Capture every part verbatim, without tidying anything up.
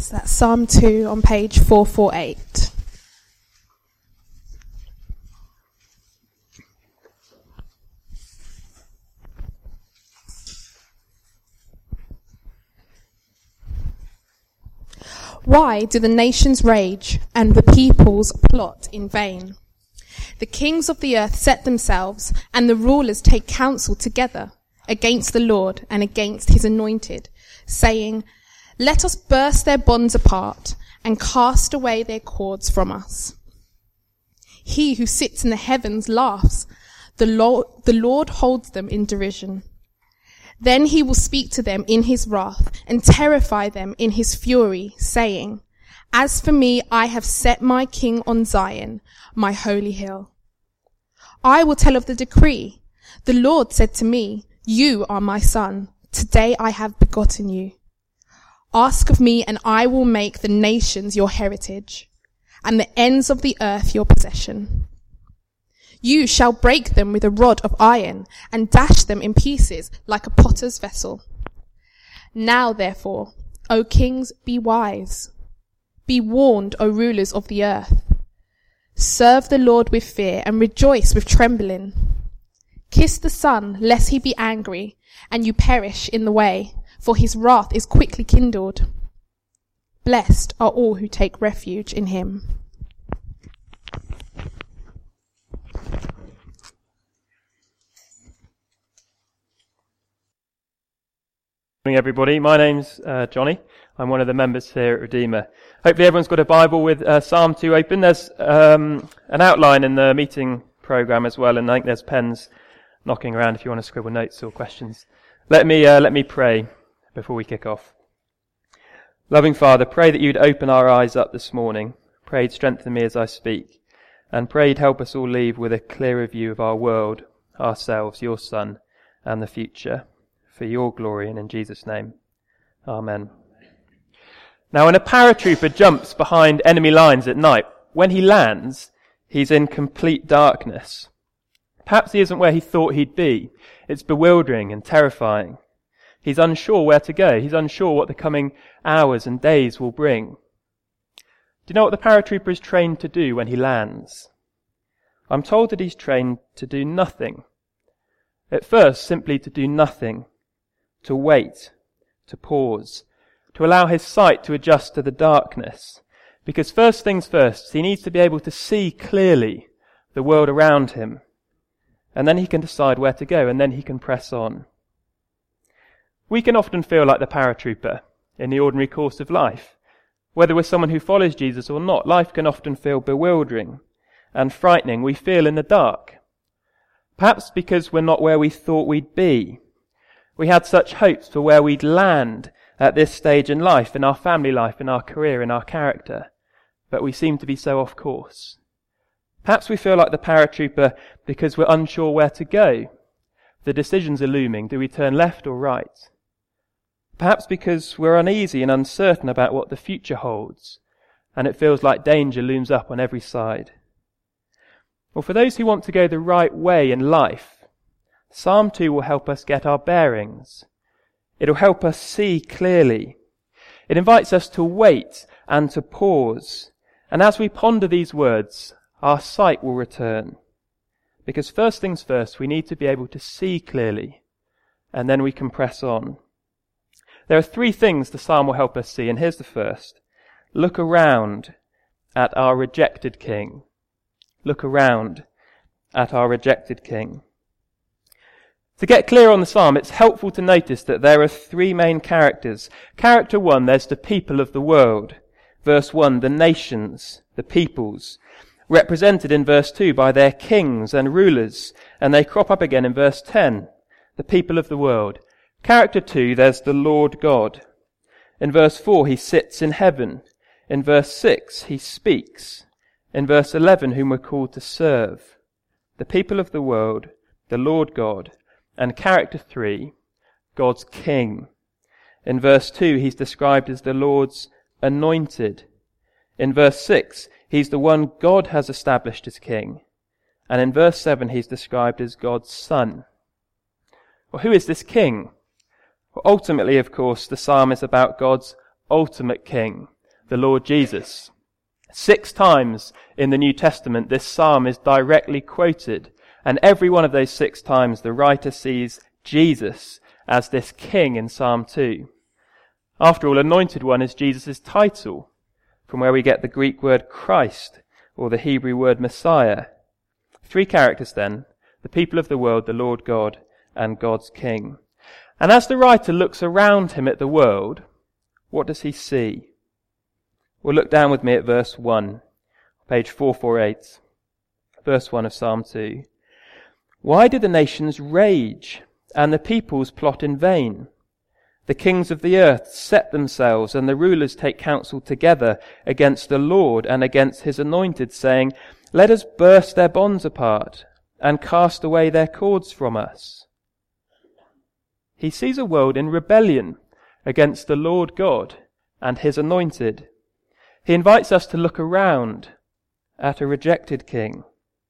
So that's Psalm two on page four forty-eight. Why do the nations rage and the peoples plot in vain? The kings of the earth set themselves, and the rulers take counsel together against the Lord and against his anointed, saying, "Let us burst their bonds apart and cast away their cords from us." He who sits in the heavens laughs. The Lord, the Lord holds them in derision. Then he will speak to them in his wrath and terrify them in his fury, saying, "As for me, I have set my king on Zion, my holy hill. I will tell of the decree. The Lord said to me, 'You are my son. Today I have begotten you.' Ask of me, and I will make the nations your heritage, and the ends of the earth your possession. You shall break them with a rod of iron, and dash them in pieces like a potter's vessel. Now therefore, O kings, be wise. Be warned, O rulers of the earth. Serve the Lord with fear, and rejoice with trembling. Kiss the Son, lest he be angry, and you perish in the way, for his wrath is quickly kindled. Blessed are all who take refuge in him." Good morning, everybody. My name's uh, Johnny. I'm one of the members here at Redeemer. Hopefully everyone's got a Bible with uh, Psalm two open. There's um, an outline in the meeting programme as well, and I think there's pens knocking around if you want to scribble notes or questions. Let me uh, let me pray before we kick off. Loving Father, pray that you'd open our eyes up this morning. Pray you'd strengthen me as I speak, and pray you'd help us all leave with a clearer view of our world, ourselves, your Son, and the future. For your glory, and in Jesus' name. Amen. Now, when a paratrooper jumps behind enemy lines at night, when he lands, he's in complete darkness. Perhaps he isn't where he thought he'd be. It's bewildering and terrifying. He's unsure where to go. He's unsure what the coming hours and days will bring. Do you know what the paratrooper is trained to do when he lands? I'm told that he's trained to do nothing. At first, simply to do nothing. To wait, to pause, to allow his sight to adjust to the darkness. Because first things first, he needs to be able to see clearly the world around him. And then he can decide where to go, and then he can press on. We can often feel like the paratrooper in the ordinary course of life. Whether we're someone who follows Jesus or not, life can often feel bewildering and frightening. We feel in the dark. Perhaps because we're not where we thought we'd be. We had such hopes for where we'd land at this stage in life, in our family life, in our career, in our character, but we seem to be so off course. Perhaps we feel like the paratrooper because we're unsure where to go. The decisions are looming. Do we turn left or right? Perhaps because we're uneasy and uncertain about what the future holds, and it feels like danger looms up on every side. Well, for those who want to go the right way in life, Psalm two will help us get our bearings. It'll help us see clearly. It invites us to wait and to pause. And as we ponder these words, our sight will return. Because first things first, we need to be able to see clearly, and then we can press on. There are three things the psalm will help us see, and here's the first. Look around at our rejected king. Look around at our rejected king. To get clear on the psalm, it's helpful to notice that there are three main characters. Character one, there's the people of the world. Verse one, the nations, the peoples, represented in verse two by their kings and rulers, and they crop up again in verse ten, the people of the world. Character two, there's the Lord God. In verse four, he sits in heaven. In verse six, he speaks. In verse eleven, whom we're called to serve. The people of the world, the Lord God. And character three, God's king. In verse two, he's described as the Lord's anointed. In verse six, he's the one God has established as king. And in verse seven, he's described as God's son. Well, who is this king? Well, ultimately, of course, the psalm is about God's ultimate king, the Lord Jesus. Six times in the New Testament this psalm is directly quoted, and every one of those six times the writer sees Jesus as this king in Psalm two. After all, Anointed One is Jesus' title, from where we get the Greek word Christ, or the Hebrew word Messiah. Three characters then, the people of the world, the Lord God, and God's King. And as the writer looks around him at the world, what does he see? Well, look down with me at verse one, page four forty-eight, verse one of Psalm two. Why do the nations rage, and the peoples plot in vain? The kings of the earth set themselves, and the rulers take counsel together against the Lord and against his anointed, saying, Let us burst their bonds apart, and cast away their cords from us. He sees a world in rebellion against the Lord God and his anointed. He invites us to look around at a rejected king.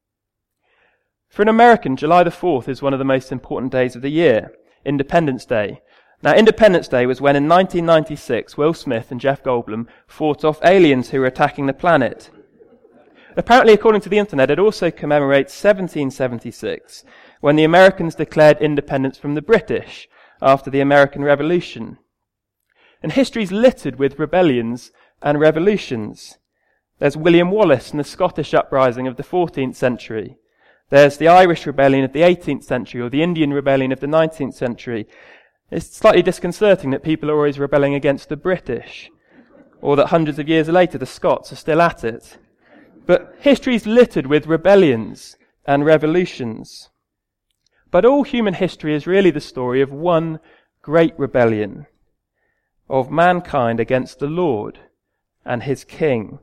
For an American, July the fourth is one of the most important days of the year, Independence Day. Now, Independence Day was when in nineteen ninety-six, Will Smith and Jeff Goldblum fought off aliens who were attacking the planet. Apparently, according to the internet, it also commemorates seventeen seventy-six, when the Americans declared independence from the British after the American Revolution. And history's littered with rebellions and revolutions. There's William Wallace and the Scottish uprising of the fourteenth century. There's the Irish rebellion of the eighteenth century, or the Indian rebellion of the nineteenth century. It's slightly disconcerting that people are always rebelling against the British, or that hundreds of years later the Scots are still at it. But history's littered with rebellions and revolutions. But all human history is really the story of one great rebellion, of mankind against the Lord and his King.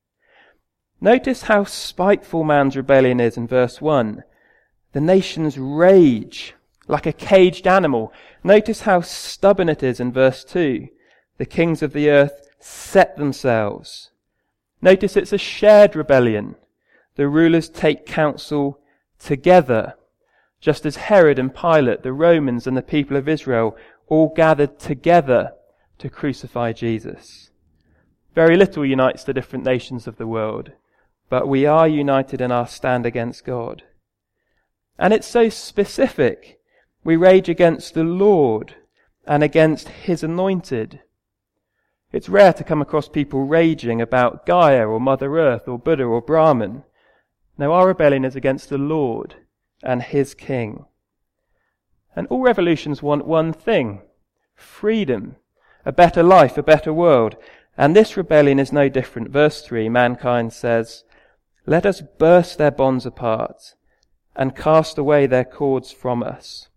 Notice how spiteful man's rebellion is in verse one. The nations rage like a caged animal. Notice how stubborn it is in verse two. The kings of the earth set themselves. Notice it's a shared rebellion. The rulers take counsel together, just as Herod and Pilate, the Romans and the people of Israel, all gathered together to crucify Jesus. Very little unites the different nations of the world, but we are united in our stand against God. And it's so specific. We rage against the Lord and against his anointed. It's rare to come across people raging about Gaia or Mother Earth or Buddha or Brahman. No, our rebellion is against the Lord and his King. And all revolutions want one thing: freedom, a better life, a better world. And this rebellion is no different. Verse three, mankind says, Let us burst their bonds apart and cast away their cords from us.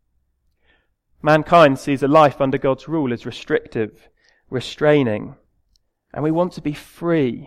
Mankind sees a life under God's rule as restrictive, restraining, and we want to be free.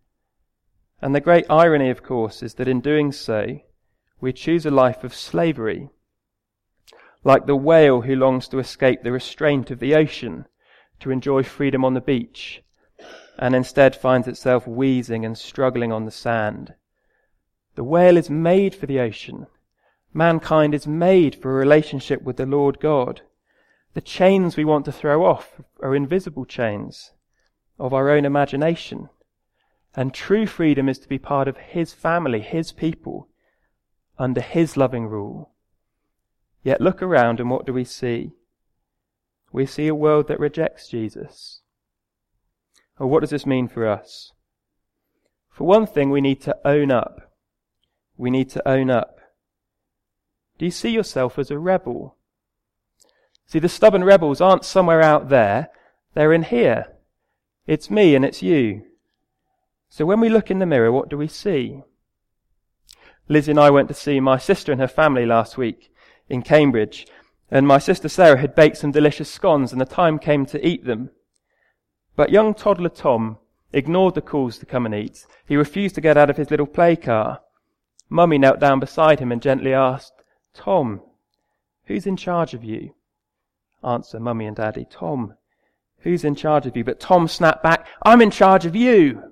And the great irony, of course, is that in doing so, we choose a life of slavery, like the whale who longs to escape the restraint of the ocean, to enjoy freedom on the beach, and instead finds itself wheezing and struggling on the sand. The whale is made for the ocean. Mankind is made for a relationship with the Lord God. The chains we want to throw off are invisible chains of our own imagination. And true freedom is to be part of his family, his people, under his loving rule. Yet look around and what do we see? We see a world that rejects Jesus. Well, what does this mean for us? For one thing, we need to own up. We need to own up. Do you see yourself as a rebel? See, the stubborn rebels aren't somewhere out there. They're in here. It's me and it's you. So when we look in the mirror, what do we see? Lizzie and I went to see my sister and her family last week in Cambridge, and my sister Sarah had baked some delicious scones and the time came to eat them. But young toddler Tom ignored the calls to come and eat. He refused to get out of his little play car. Mummy knelt down beside him and gently asked, Tom, who's in charge of you? Answer, Mummy and Daddy. Tom, who's in charge of you? But Tom snapped back, I'm in charge of you.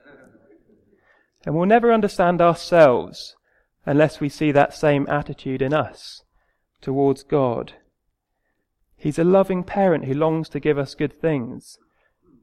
And we'll never understand ourselves unless we see that same attitude in us towards God. He's a loving parent who longs to give us good things.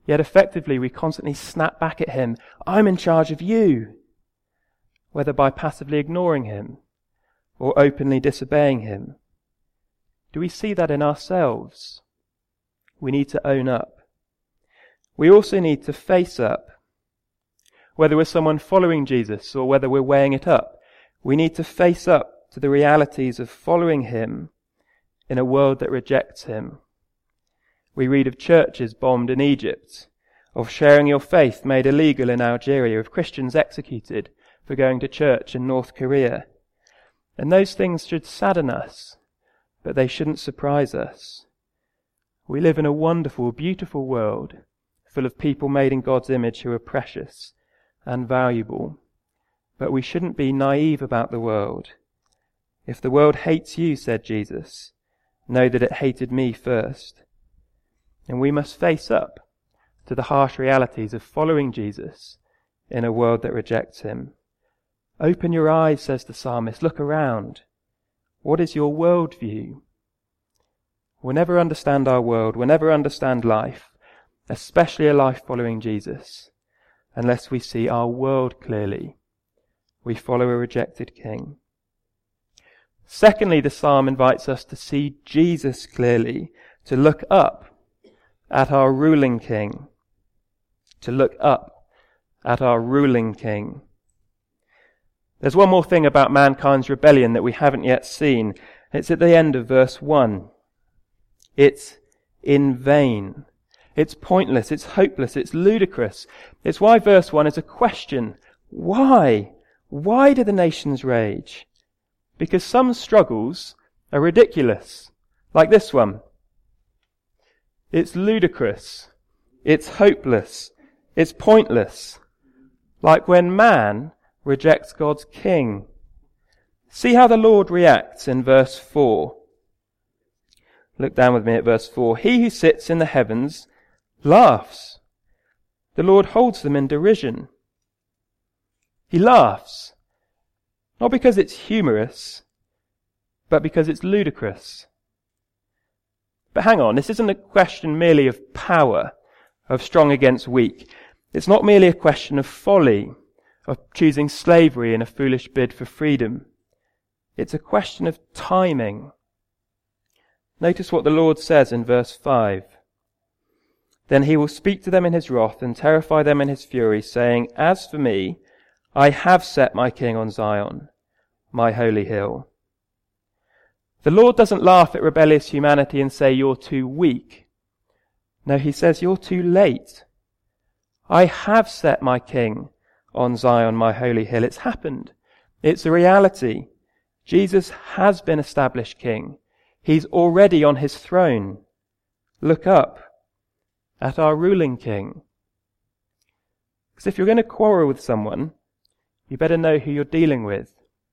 Yet effectively we constantly snap back at him, I'm in charge of you, whether by passively ignoring him or openly disobeying him. Do we see that in ourselves? We need to own up. We also need to face up. Whether we're someone following Jesus or whether we're weighing it up, we need to face up to the realities of following him in a world that rejects him. We read of churches bombed in Egypt, of sharing your faith made illegal in Algeria, of Christians executed for going to church in North Korea. And those things should sadden us, but they shouldn't surprise us. We live in a wonderful, beautiful world full of people made in God's image who are precious and valuable. But we shouldn't be naive about the world. If the world hates you, said Jesus, know that it hated me first. And we must face up to the harsh realities of following Jesus in a world that rejects him. Open your eyes, says the psalmist. Look around. What is your worldview? We'll never understand our world. We'll never understand life, especially a life following Jesus, unless we see our world clearly. We follow a rejected king. Secondly, the psalm invites us to see Jesus clearly, to look up at our ruling king. To look up at our ruling king. There's one more thing about mankind's rebellion that we haven't yet seen. It's at the end of verse one. It's in vain. It's pointless. It's hopeless. It's ludicrous. It's why verse one is a question. Why? Why do the nations rage? Because some struggles are ridiculous, like this one. It's ludicrous. It's hopeless. It's pointless. Like when man rejects God's king. See how the Lord reacts in verse four. Look down with me at verse four. He who sits in the heavens laughs. The Lord holds them in derision. He laughs. Not because it's humorous, but because it's ludicrous. But hang on, this isn't a question merely of power, of strong against weak. It's not merely a question of folly, of choosing slavery in a foolish bid for freedom. It's a question of timing. Notice what the Lord says in verse five. Then he will speak to them in his wrath and terrify them in his fury, saying, As for me, I have set my king on Zion, my holy hill. The Lord doesn't laugh at rebellious humanity and say, you're too weak. No, he says, you're too late. I have set my king on Zion, my holy hill. It's happened. It's a reality. Jesus has been established king. He's already on his throne. Look up at our ruling king. Because if you're going to quarrel with someone, you better know who you're dealing with.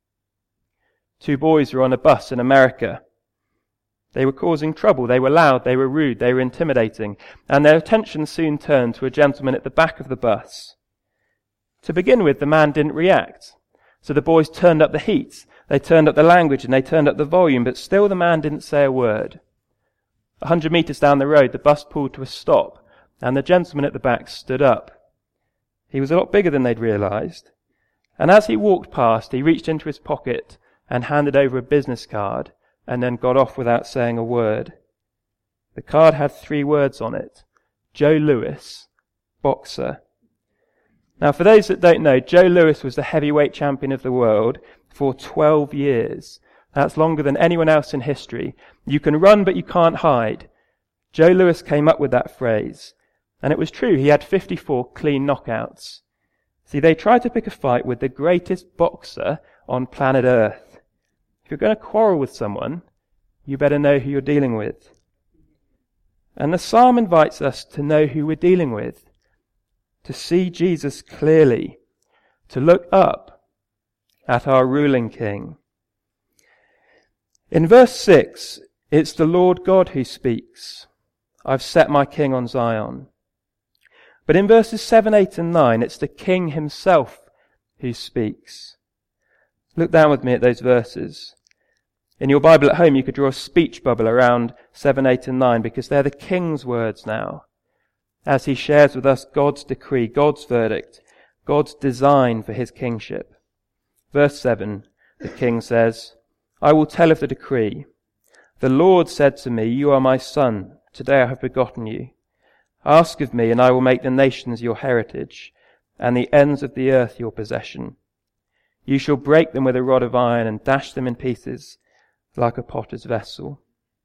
Two boys were on a bus in America. They were causing trouble. They were loud. They were rude. They were intimidating. And their attention soon turned to a gentleman at the back of the bus. To begin with, the man didn't react. So the boys turned up the heat. They turned up the language and they turned up the volume, but still the man didn't say a word. A hundred metres down the road, the bus pulled to a stop, and the gentleman at the back stood up. He was a lot bigger than they'd realised. And as he walked past, he reached into his pocket and handed over a business card, and then got off without saying a word. The card had three words on it. Joe Louis, boxer. Now, for those that don't know, Joe Louis was the heavyweight champion of the world for twelve years. That's longer than anyone else in history. You can run, but you can't hide. Joe Louis came up with that phrase. And it was true. He had fifty-four clean knockouts. See, they tried to pick a fight with the greatest boxer on planet Earth. If you're going to quarrel with someone, you better know who you're dealing with. And the psalm invites us to know who we're dealing with, to see Jesus clearly, to look up at our ruling king. In verse six, it's the Lord God who speaks. I've set my king on Zion. But in verses seven, eight and nine, it's the king himself who speaks. Look down with me at those verses. In your Bible at home, you could draw a speech bubble around seven, eight and nine because they're the king's words now. as he shares with us God's decree, God's verdict, God's design for his kingship. Verse seven, the king says, I will tell of the decree. The Lord said to me, you are my son. Today I have begotten you. Ask of me, and I will make the nations your heritage, and the ends of the earth your possession. You shall break them with a rod of iron and dash them in pieces like a potter's vessel.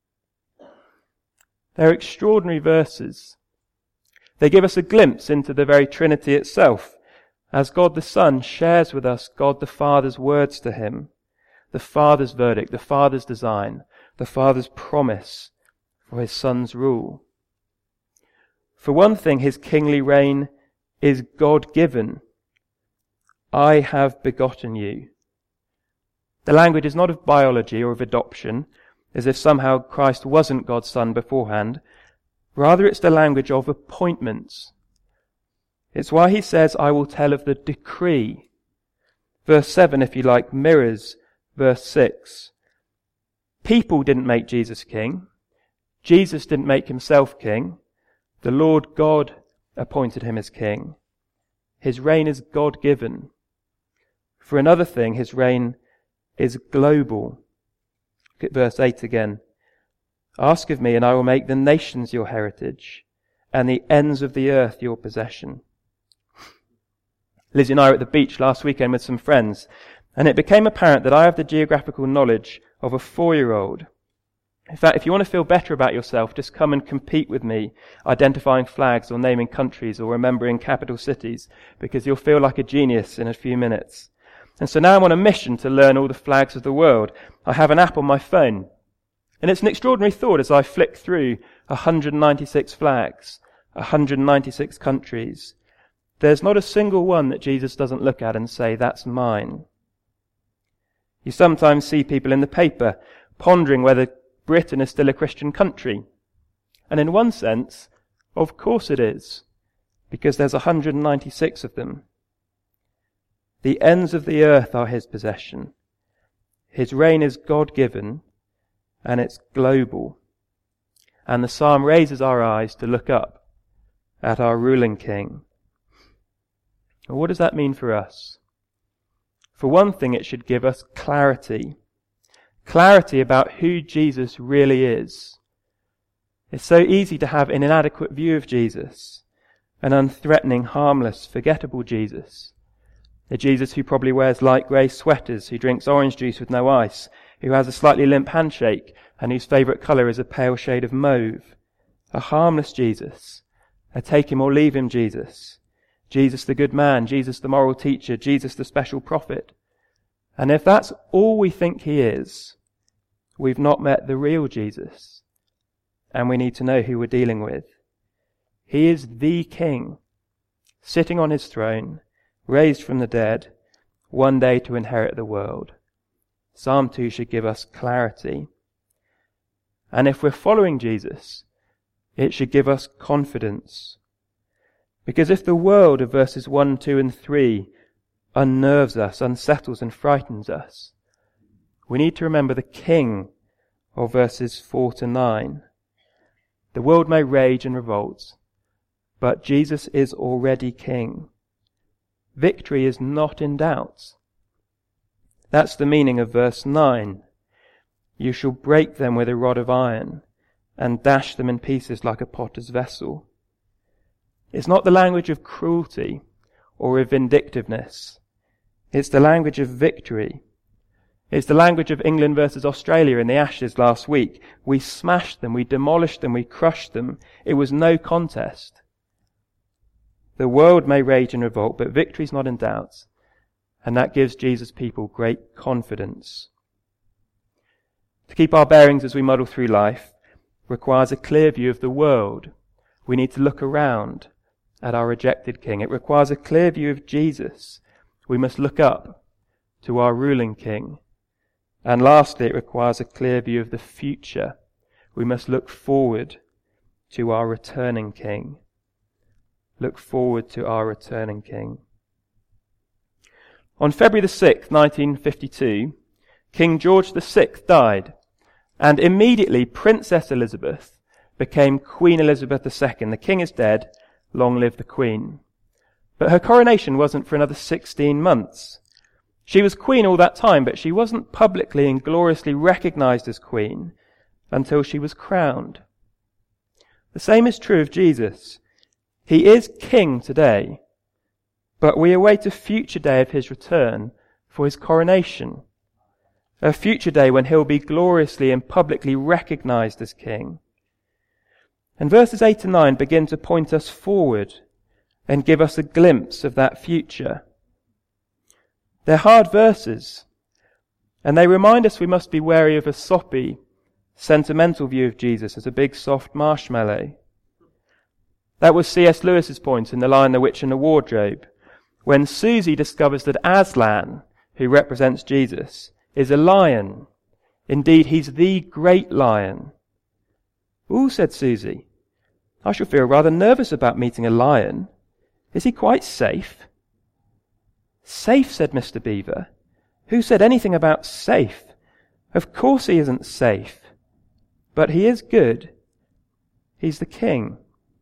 They're extraordinary verses. They give us a glimpse into the very Trinity itself, as God the Son shares with us God the Father's words to him, the Father's verdict, the Father's design, the Father's promise for his Son's rule. For one thing, his kingly reign is God-given. I have begotten you. The language is not of biology or of adoption, as if somehow Christ wasn't God's Son beforehand. Rather, it's the language of appointments. It's why he says, I will tell of the decree. Verse seven, if you like, mirrors verse six. People didn't make Jesus king. Jesus didn't make himself king. The Lord God appointed him as king. His reign is God-given. For another thing, his reign is global. Look at verse eight again. Ask of me, and I will make the nations your heritage, and the ends of the earth your possession. Lizzie and I were at the beach last weekend with some friends, and it became apparent that I have the geographical knowledge of a four-year-old. In fact, if you want to feel better about yourself, just come and compete with me, identifying flags or naming countries or remembering capital cities, because you'll feel like a genius in a few minutes. And so now I'm on a mission to learn all the flags of the world. I have an app on my phone. And it's an extraordinary thought as I flick through one hundred ninety-six flags, one hundred ninety-six countries. There's not a single one that Jesus doesn't look at and say, that's mine. You sometimes see people in the paper pondering whether Britain is still a Christian country. And in one sense, of course it is, because there's one hundred ninety-six of them. The ends of the earth are his possession. His reign is God-given, and it's global. And the psalm raises our eyes to look up at our ruling king. Well, what does that mean for us? For one thing, it should give us clarity. Clarity about who Jesus really is. It's so easy to have an inadequate view of Jesus, an unthreatening, harmless, forgettable Jesus. A Jesus who probably wears light grey sweaters, who drinks orange juice with no ice, who has a slightly limp handshake, and whose favourite colour is a pale shade of mauve. A harmless Jesus. A take him or leave him Jesus. Jesus the good man, Jesus the moral teacher, Jesus the special prophet. And if that's all we think he is, we've not met the real Jesus. And we need to know who we're dealing with. He is the King, sitting on his throne, raised from the dead, one day to inherit the world. Psalm two should give us clarity. And if we're following Jesus, it should give us confidence. Because if the world of verses one, two and three unnerves us, unsettles and frightens us, we need to remember the King of verses four to nine. The world may rage and revolt, but Jesus is already King. Victory is not in doubt. That's the meaning of verse nine. You shall break them with a rod of iron and dash them in pieces like a potter's vessel. It's not the language of cruelty or of vindictiveness. It's the language of victory. It's the language of England versus Australia in the Ashes last week. We smashed them, we demolished them, we crushed them. It was no contest. The world may rage and revolt, but victory's not in doubt. And that gives Jesus' people great confidence. To keep our bearings as we muddle through life requires a clear view of the world. We need to look around at our rejected King. It requires a clear view of Jesus. We must look up to our ruling King. And lastly, it requires a clear view of the future. We must look forward to our returning King. Look forward to our returning King. On February the sixth, nineteen fifty-two, King George the sixth died, and immediately Princess Elizabeth became Queen Elizabeth the second. The king is dead, long live the Queen. But her coronation wasn't for another sixteen months. She was queen all that time, but she wasn't publicly and gloriously recognized as queen until she was crowned. The same is true of Jesus. He is king today, but we await a future day of his return for his coronation, a future day when he'll be gloriously and publicly recognized as king. And verses eight and nine begin to point us forward and give us a glimpse of that future. They're hard verses, and they remind us we must be wary of a soppy, sentimental view of Jesus as a big soft marshmallow. That was C S Lewis's point in The Lion, the Witch and the Wardrobe, when Susie discovers that Aslan, who represents Jesus, is a lion. Indeed, he's the great lion. "Ooh," said Susie, "I shall feel rather nervous about meeting a lion. Is he quite safe?" "Safe," said Mister Beaver. "Who said anything about safe? Of course he isn't safe. But he is good. He's the king."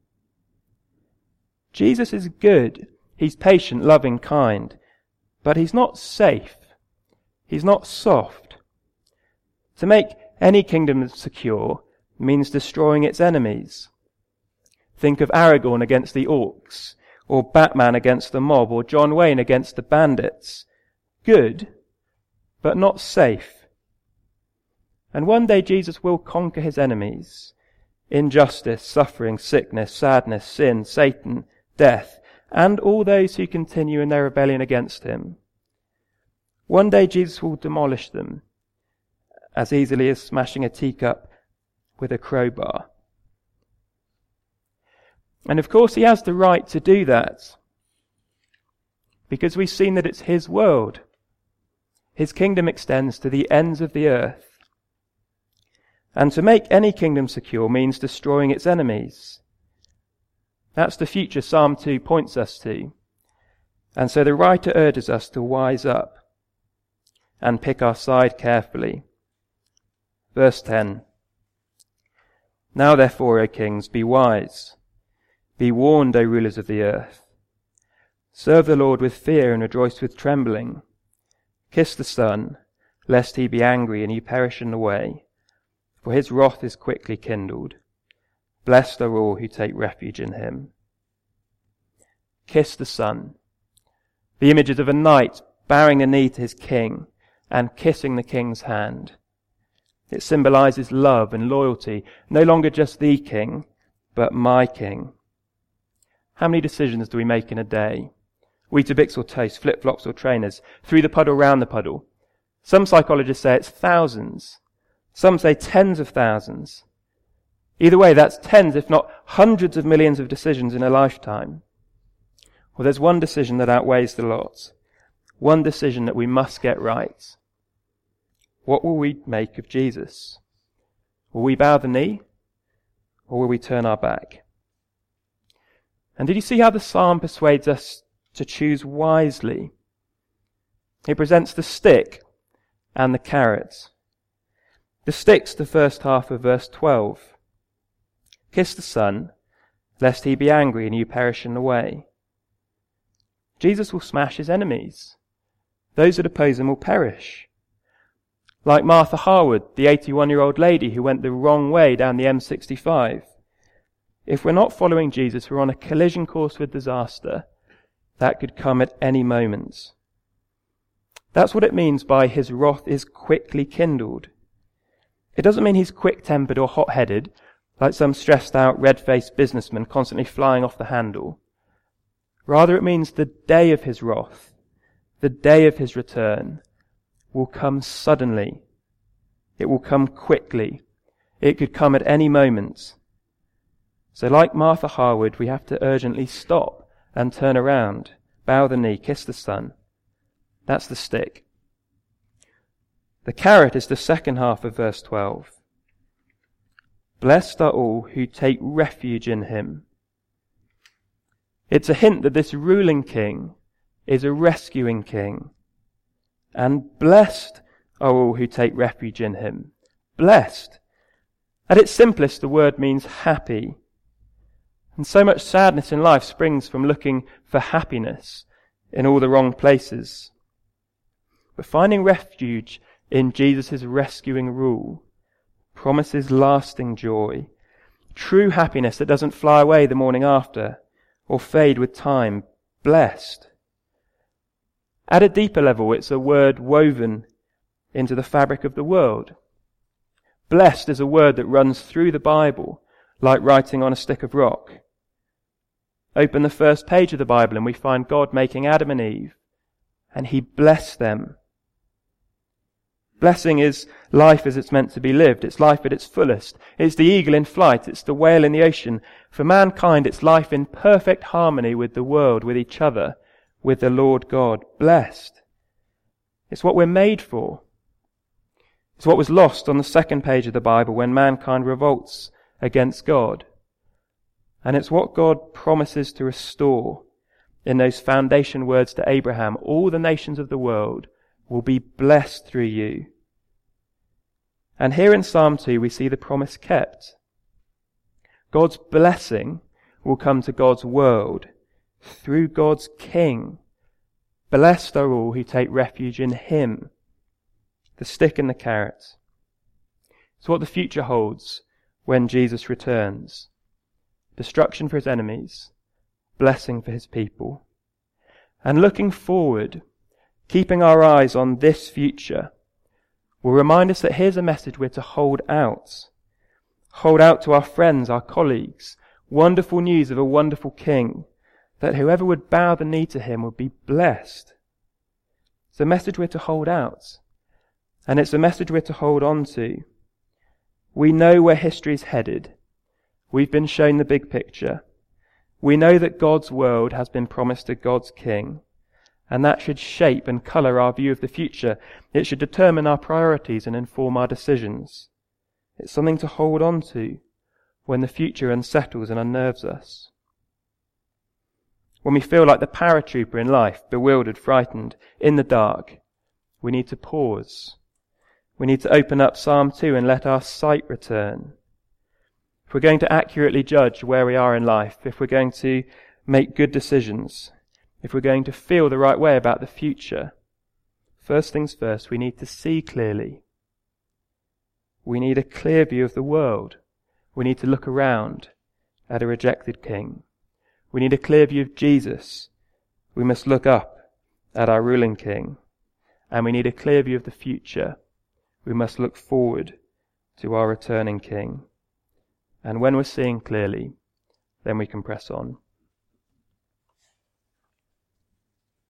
Jesus is good. He's patient, loving, kind. But he's not safe. He's not soft. To make any kingdom secure means destroying its enemies. Think of Aragorn against the orcs, or Batman against the mob, or John Wayne against the bandits. Good, but not safe. And one day Jesus will conquer his enemies. Injustice, suffering, sickness, sadness, sin, Satan, death, and all those who continue in their rebellion against him. One day Jesus will demolish them as easily as smashing a teacup with a crowbar. And of course he has the right to do that, because we've seen that it's his world. His kingdom extends to the ends of the earth. And to make any kingdom secure means destroying its enemies. That's the future Psalm two points us to. And so the writer urges us to wise up and pick our side carefully. Verse ten. "Now therefore, O kings, be wise. Be warned, O rulers of the earth. Serve the Lord with fear and rejoice with trembling. Kiss the Son, lest he be angry and you perish in the way, for his wrath is quickly kindled. Blessed are all who take refuge in him." Kiss the Son. The images of a knight bowing the knee to his king and kissing the king's hand. It symbolizes love and loyalty, no longer just the king, but my king. How many decisions do we make in a day? Weetabix or toast, flip-flops or trainers, through the puddle, round the puddle. Some psychologists say it's thousands. Some say tens of thousands. Either way, that's tens, if not hundreds of millions of decisions in a lifetime. Well, there's one decision that outweighs the lot. One decision that we must get right. What will we make of Jesus? Will we bow the knee? Or will we turn our back? And did you see how the psalm persuades us to choose wisely? It presents the stick and the carrot. The stick's the first half of verse twelve. Kiss the Son, lest he be angry and you perish in the way. Jesus will smash his enemies. Those that oppose him will perish. Like Martha Harwood, the eighty-one-year-old lady who went the wrong way down the M sixty-five. If we're not following Jesus, we're on a collision course with disaster that could come at any moment. That's what it means by his wrath is quickly kindled. It doesn't mean he's quick-tempered or hot-headed, like some stressed-out, red-faced businessman constantly flying off the handle. Rather, it means the day of his wrath, the day of his return, will come suddenly. It will come quickly. It could come at any moment. So like Martha Harwood, we have to urgently stop and turn around, bow the knee, kiss the Son. That's the stick. The carrot is the second half of verse twelve. Blessed are all who take refuge in him. It's a hint that this ruling king is a rescuing king. And blessed are all who take refuge in him. Blessed. At its simplest, the word means happy. And so much sadness in life springs from looking for happiness in all the wrong places. But finding refuge in Jesus' rescuing rule promises lasting joy, true happiness that doesn't fly away the morning after or fade with time, blessed. At a deeper level, it's a word woven into the fabric of the world. Blessed is a word that runs through the Bible like writing on a stick of rock. Open the first page of the Bible and we find God making Adam and Eve, and he blessed them. Blessing is life as it's meant to be lived. It's life at its fullest. It's the eagle in flight. It's the whale in the ocean. For mankind, it's life in perfect harmony with the world, with each other, with the Lord God. Blessed. It's what we're made for. It's what was lost on the second page of the Bible when mankind revolts against God. And it's what God promises to restore in those foundation words to Abraham. All the nations of the world will be blessed through you. And here in Psalm two we see the promise kept. God's blessing will come to God's world through God's King. Blessed are all who take refuge in him. The stick and the carrot. It's what the future holds when Jesus returns. Destruction for his enemies, blessing for his people. And looking forward, keeping our eyes on this future, will remind us that here's a message we're to hold out. Hold out to our friends, our colleagues, wonderful news of a wonderful King, that whoever would bow the knee to him would be blessed. It's a message we're to hold out, and it's a message we're to hold on to. We know where history's headed. We've been shown the big picture. We know that God's world has been promised to God's King. And that should shape and colour our view of the future. It should determine our priorities and inform our decisions. It's something to hold on to when the future unsettles and unnerves us. When we feel like the paratrooper in life, bewildered, frightened, in the dark, we need to pause. We need to open up Psalm two and let our sight return. If we're going to accurately judge where we are in life, if we're going to make good decisions, if we're going to feel the right way about the future, first things first, we need to see clearly. We need a clear view of the world. We need to look around at a rejected King. We need a clear view of Jesus. We must look up at our ruling King. And we need a clear view of the future. We must look forward to our returning King. And when we're seeing clearly, then we can press on.